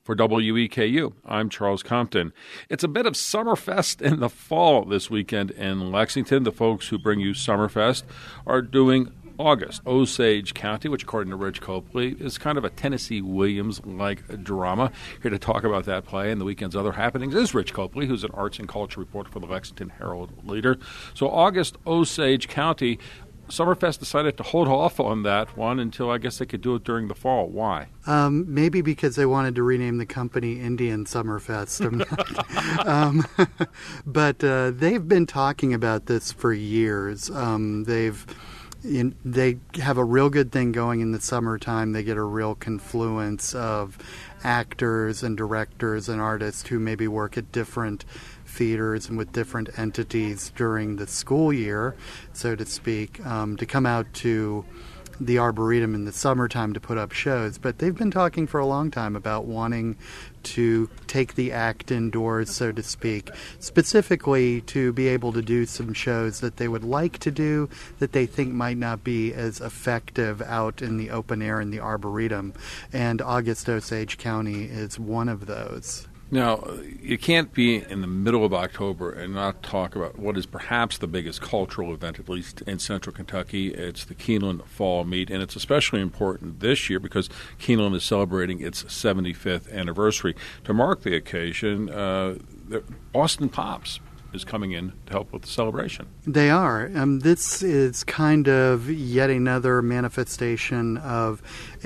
For WEKU, I'm Charles Compton. It's a bit of Summerfest in the fall this weekend in Lexington. The folks who bring you Summerfest are doing August. Osage County, which according to Rich Copley is kind of a Tennessee Williams-like drama. Here to talk about that play and the weekend's other happenings is Rich Copley, who's an arts and culture reporter for the Lexington Herald-Leader. So August, Osage County. Summerfest decided to hold off on that one until I guess they could do it during the fall. Why? Maybe because they wanted to rename the company Indian Summerfest. But they've been talking about this for years. They have a real good thing going in the summertime. They get a real confluence of actors and directors and artists who maybe work at different theaters and with different entities during the school year, so to speak, to come out to the Arboretum in the summertime to put up shows. But they've been talking for a long time about wanting to take the act indoors, so to speak, specifically to be able to do some shows that they would like to do that they think might not be as effective out in the open air in the Arboretum. And August Osage County is one of those. Now, you can't be in the middle of October and not talk about what is perhaps the biggest cultural event, at least in central Kentucky. It's the Keeneland Fall Meet, and it's especially important this year because Keeneland is celebrating its 75th anniversary. To mark the occasion, Boston Pops is coming in to help with the celebration. They are. This is kind of yet another manifestation of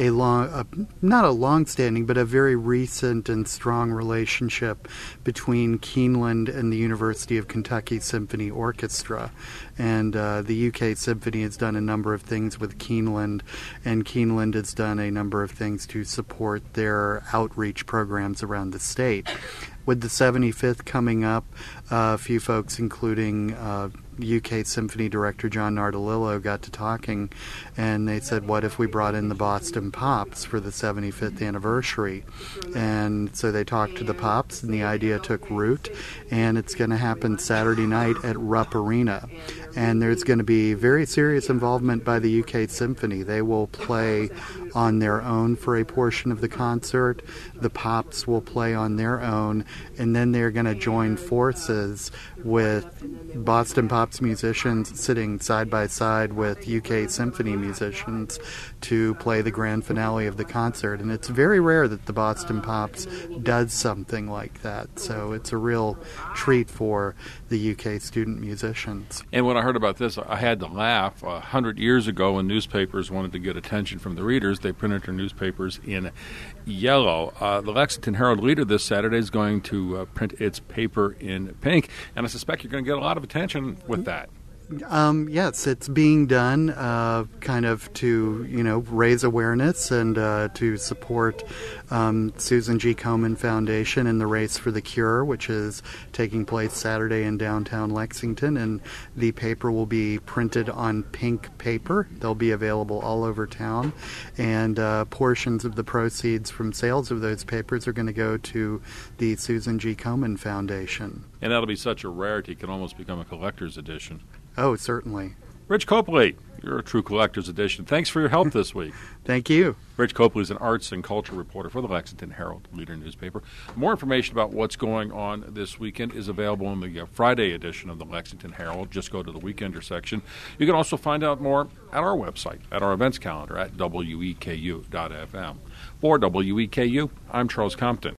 not a long-standing, but a very recent and strong relationship between Keeneland and the University of Kentucky Symphony Orchestra. And the UK Symphony has done a number of things with Keeneland, and Keeneland has done a number of things to support their outreach programs around the state. With the 75th coming up, a few folks, including UK Symphony Director John Nardolillo, got to talking, and they said, what if we brought in the Boston Pops for the 75th anniversary? And so they talked to the Pops, and the idea took root, and it's going to happen Saturday night at Rupp Arena. And there's going to be very serious involvement by the UK Symphony. They will play on their own for a portion of the concert. The Pops will play on their own, and then they're going to join forces with Boston Pops musicians sitting side by side with UK Symphony musicians to play the grand finale of the concert. And it's very rare that the Boston Pops does something like that. So it's a real treat for the UK student musicians. And when I heard about this, I had to laugh. 100 years ago, when newspapers wanted to get attention from the readers, they printed their newspapers in yellow. The Lexington Herald-Leader this Saturday is going to print its paper in pink, and I suspect you're going to get a lot of attention with that. Yes, it's being done kind of to, raise awareness and to support Susan G. Komen Foundation and the Race for the Cure, which is taking place Saturday in downtown Lexington. And the paper will be printed on pink paper. They'll be available all over town. And portions of the proceeds from sales of those papers are going to go to the Susan G. Komen Foundation. And that'll be such a rarity, it can almost become a collector's edition. Oh, certainly. Rich Copley, you're a true collector's edition. Thanks for your help this week. Thank you. Rich Copley is an arts and culture reporter for the Lexington Herald-Leader newspaper. More information about what's going on this weekend is available in the Friday edition of the Lexington Herald. Just go to the Weekender section. You can also find out more at our website, at our events calendar at weku.fm. For WEKU, I'm Charles Compton.